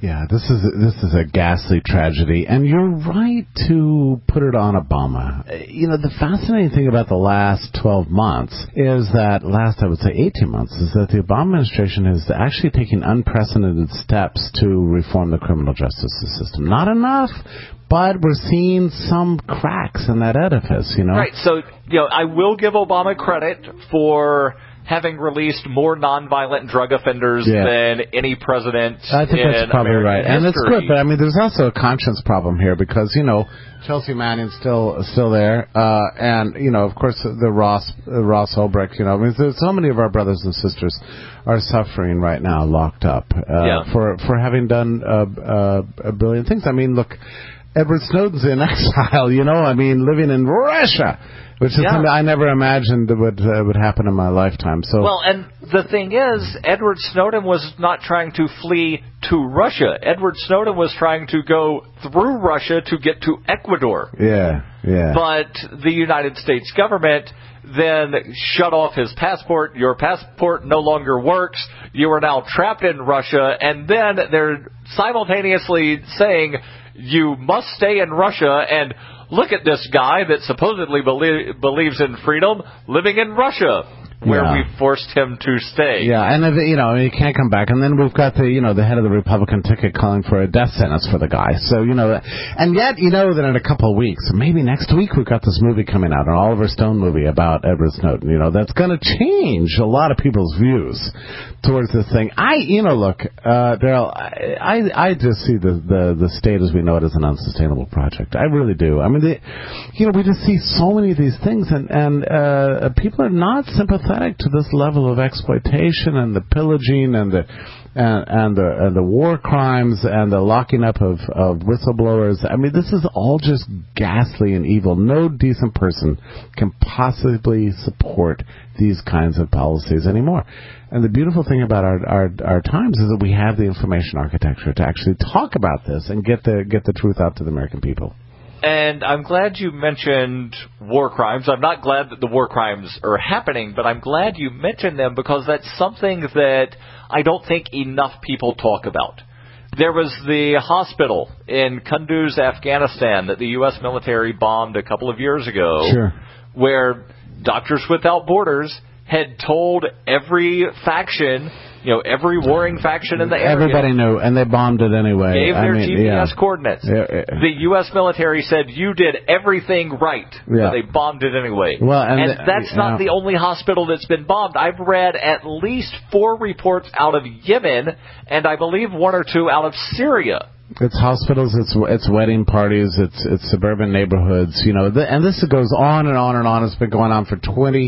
Yeah, this is this is a ghastly tragedy, and you're right to put it on Obama. You know, the fascinating thing about the last twelve months is that, last I would say eighteen months, is that the Obama administration is actually taking unprecedented steps to reform the criminal justice system. Not enough, but we're seeing some cracks in that edifice, you know? Right, so, you know, I will give Obama credit for having released more nonviolent drug offenders yeah. than any president I think in that's probably American right. history. And it's good, but I mean, there's also a conscience problem here because, you know, Chelsea Manning's still still there. Uh, and, you know, of course, the Ross uh, Ross Ulbricht, you know, I mean, there's so many of our brothers and sisters are suffering right now, locked up, uh, yeah. for, for having done uh, uh, a billion things. I mean, look, Edward Snowden's in exile, you know, I mean, living in Russia. Which is yeah. something I never imagined would uh, would happen in my lifetime. So well, and the thing is, Edward Snowden was not trying to flee to Russia. Edward Snowden was trying to go through Russia to get to Ecuador. Yeah, yeah. But the United States government then shut off his passport. Your passport no longer works. You are now trapped in Russia. And then they're simultaneously saying you must stay in Russia, and look at this guy that supposedly belie- believes in freedom living in Russia, where yeah. we forced him to stay. Yeah, and, if, you know, he can't come back. And then we've got the, you know, the head of the Republican ticket calling for a death sentence for the guy. So, you know, and yet, you know, that in a couple of weeks, maybe next week, we've got this movie coming out, an Oliver Stone movie about Edward Snowden, you know, that's going to change a lot of people's views towards this thing. I, you know, look, uh, Daryl, I, I just see the, the, the state as we know it as an unsustainable project. I really do. I mean, the, you know, we just see so many of these things, and, and uh, people are not sympathetic to this level of exploitation and the pillaging and the and, and the and the war crimes and the locking up of, of whistleblowers. I mean, this is all just ghastly and evil. No decent person can possibly support these kinds of policies anymore. And the beautiful thing about our, our our times is that we have the information architecture to actually talk about this and get the get the truth out to the American people. And I'm glad you mentioned war crimes. I'm not glad that the war crimes are happening, but I'm glad you mentioned them because that's something that I don't think enough people talk about. There was the hospital in Kunduz, Afghanistan, that the U S military bombed a couple of years ago, sure. where Doctors Without Borders had told every faction, you know, every warring faction in the area. Everybody knew, and they bombed it anyway. Gave their I mean, G P S yeah. coordinates. Yeah, yeah. The U S military said you did everything right, yeah. but they bombed it anyway. Well, and, and the, that's yeah. not the only hospital that's been bombed. I've read at least four reports out of Yemen, and I believe one or two out of Syria. It's hospitals, it's it's wedding parties, it's it's suburban neighborhoods, you know, the, and this goes on and on and on. It's been going on for twenty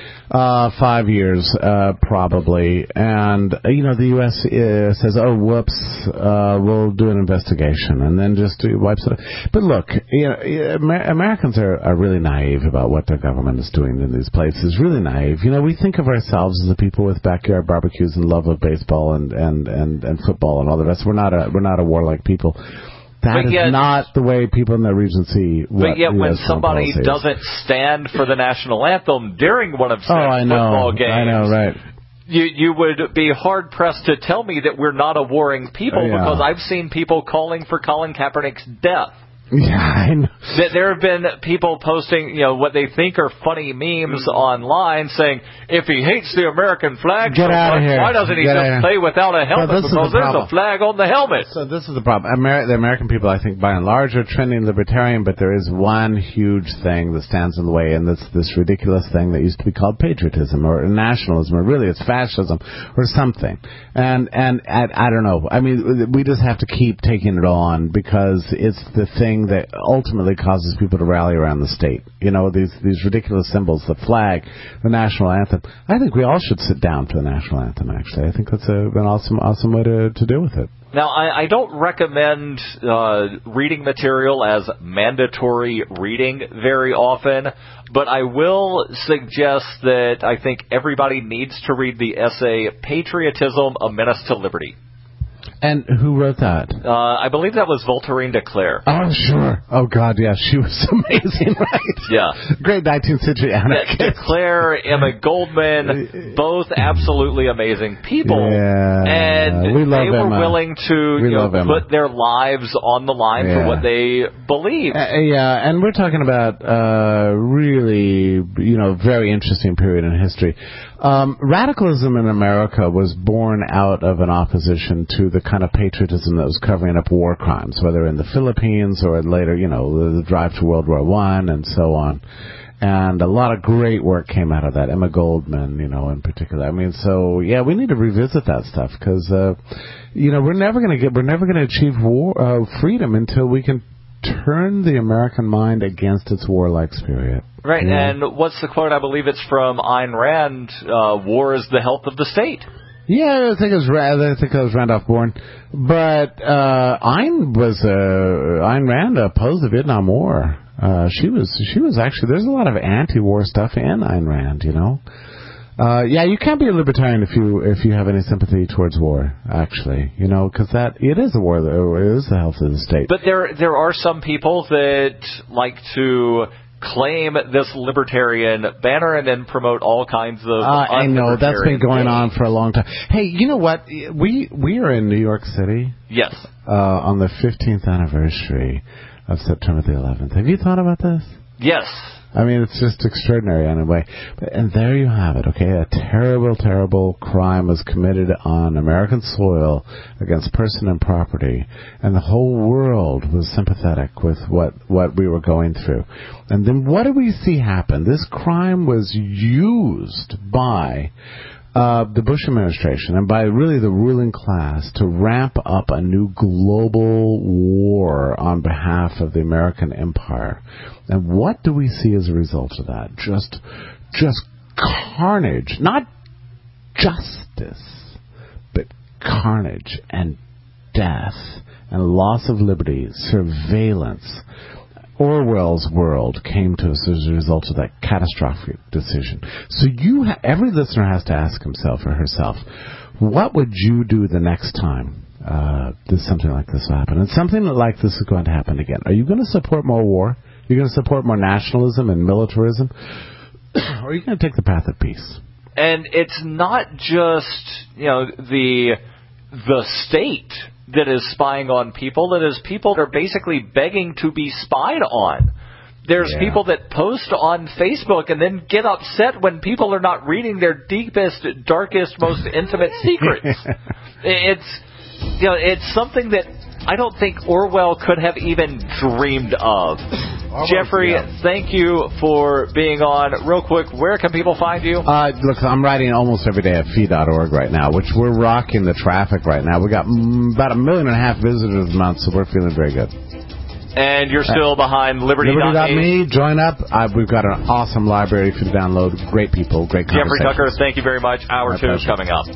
Uh, five years, uh, probably. And, uh, you know, the U S uh, says, oh, whoops, uh, we'll do an investigation, and then just do, wipes it up. But look, you know, Amer- Americans are, are really naive about what their government is doing in these places. Really naive. You know, we think of ourselves as the people with backyard barbecues and love of baseball and, and, and, and football and all the rest. We're not a, we're not a warlike people. That but is yet, not the way people in that region see what But yet when somebody is. doesn't stand for the national anthem during one of said oh, I know. football games, I know, right. you you would be hard-pressed to tell me that we're not a warring people yeah. because I've seen people calling for Colin Kaepernick's death. Yeah, I know. That there have been people posting, you know, what they think are funny memes online saying, if he hates the American flag, Get so out of much, here. why doesn't he Get just play without a helmet? Well, because the there's a flag on the helmet. So this is the problem. Amer- the American people, I think, by and large, are trending libertarian, but there is one huge thing that stands in the way, and that's this ridiculous thing that used to be called patriotism or nationalism, or really it's fascism or something. And and I, I don't know. I mean, we just have to keep taking it on because it's the thing that ultimately causes people to rally around the state. You know, these these ridiculous symbols, the flag, the national anthem. I think we all should sit down for the national anthem, actually. I think that's a, an awesome awesome way to, to deal with it. Now, I, I don't recommend uh, reading material as mandatory reading very often, but I will suggest that I think everybody needs to read the essay, Patriotism, A Menace to Liberty. And who wrote that? Uh, I believe that was Voltairine de Cleyre. Oh, sure. Oh, God, yeah, she was amazing, right? Yeah. Great nineteenth century anarchist. De Cleyre, Emma Goldman, both absolutely amazing people. Yeah, and we love they were Emma. willing to We you know, love Emma. put their lives on the line Yeah. for what they believe. Uh, yeah, and we're talking about uh, really, you know, very interesting period in history. Um, radicalism in America was born out of an opposition to the kind of patriotism that was covering up war crimes, whether in the Philippines or later, you know, the, the drive to World War One and so on. And a lot of great work came out of that. Emma Goldman, you know, in particular. I mean, so yeah, we need to revisit that stuff because, uh, you know, we're never going to get, we're never going to achieve war, uh, freedom until we can turn the American mind against its warlike spirit. Right, Yeah. and what's the quote? I believe it's from Ayn Rand, uh, war is the health of the state. Yeah, I think it was Ra- I think it was Randolph Bourne, but uh, Ayn was uh, Ayn Rand opposed the Vietnam War. Uh, she was she was actually there's a lot of anti-war stuff in Ayn Rand, you know. Uh, yeah, you can't be a libertarian if you if you have any sympathy towards war. Actually, you know, because that it is a war. It is the health of the state. But there there are some people that like to claim this libertarian banner and then promote all kinds of Uh, I know that's been going things. on for a long time. Hey, you know what? We we are in New York City. Yes. Uh, on the fifteenth anniversary of September the eleventh. Have you thought about this? Yes. I mean, it's just extraordinary in a way. And there you have it, okay? A terrible, terrible crime was committed on American soil against person and property. And the whole world was sympathetic with what, what we were going through. And then what do we see happen? This crime was used by Uh, the Bush administration and by really the ruling class to ramp up a new global war on behalf of the American empire. And what do we see as a result of that? Just, just carnage, not justice, but carnage and death and loss of liberty, surveillance. Orwell's world came to us as a result of that catastrophic decision. So you, ha- every listener has to ask himself or herself, what would you do the next time uh, this, something like this will happen? And something like this is going to happen again. Are you going to support more war? Are you going to support more nationalism and militarism? Or are you going to take the path of peace? And it's not just, you know, the the state that is spying on people. That is people that are basically begging to be spied on. There's Yeah. people that post on Facebook and then get upset when people are not reading their deepest, darkest, most intimate secrets. It's, you know, it's something that I don't think Orwell could have even dreamed of. Jeffrey, yeah. thank you for being on. Real quick, where can people find you? Uh, look, I'm writing almost every day at fee dot org right now, which we're rocking the traffic right now. We got mm, about a million and a half visitors a month, so we're feeling very good. And you're still behind Liberty dot me. Liberty dot me, join up. Uh, we've got an awesome library for you to download. Great people, great Jeffrey conversations. Tucker, thank you very much. Hour My two pleasure. coming up.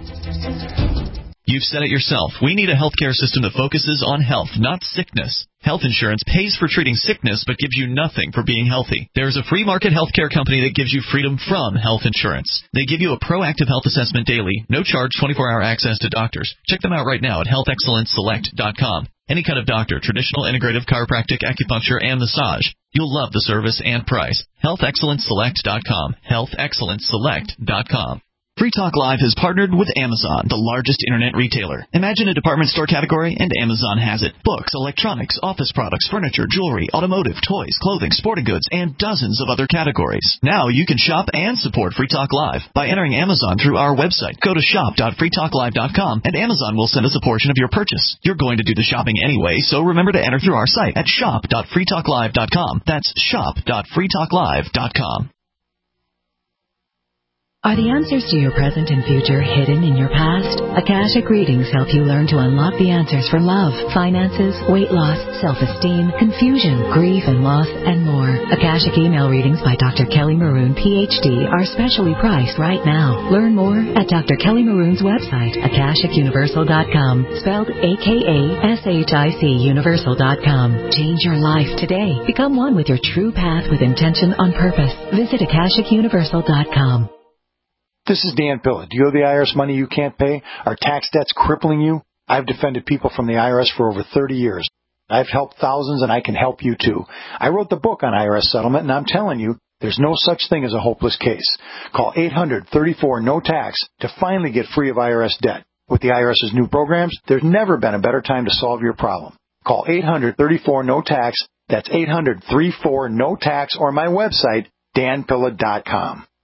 You've said it yourself. We need a healthcare system that focuses on health, not sickness. Health insurance pays for treating sickness but gives you nothing for being healthy. There's a free market healthcare company that gives you freedom from health insurance. They give you a proactive health assessment daily, no charge, twenty-four hour access to doctors. Check them out right now at health excellence select dot com. Any kind of doctor, traditional, integrative, chiropractic, acupuncture, and massage. You'll love the service and price. health excellence select dot com. health excellence select dot com. Free Talk Live has partnered with Amazon, the largest internet retailer. Imagine a department store category, and Amazon has it. Books, electronics, office products, furniture, jewelry, automotive, toys, clothing, sporting goods, and dozens of other categories. Now you can shop and support Free Talk Live by entering Amazon through our website. Go to shop dot free talk live dot com, and Amazon will send us a portion of your purchase. You're going to do the shopping anyway, so remember to enter through our site at shop dot free talk live dot com. That's shop dot free talk live dot com. Are the answers to your present and future hidden in your past? Akashic readings help you learn to unlock the answers for love, finances, weight loss, self-esteem, confusion, grief and loss, and more. Akashic email readings by Doctor Kelly Maroon, P H D, are specially priced right now. Learn more at Doctor Kelly Maroon's website, akashic universal dot com, spelled A K A S H I C universal dot com. Change your life today. Become one with your true path with intention on purpose. Visit akashic universal dot com. This is Dan Pilla. Do you owe the I R S money you can't pay? Are tax debts crippling you? I've defended people from the I R S for over thirty years. I've helped thousands, and I can help you too. I wrote the book on I R S settlement, and I'm telling you, there's no such thing as a hopeless case. Call eight hundred, thirty-four, no tax to finally get free of I R S debt. With the IRS's new programs, there's never been a better time to solve your problem. Call eight hundred, thirty-four, no tax. That's eight hundred, thirty-four, no tax, or my website, dan pilla dot com.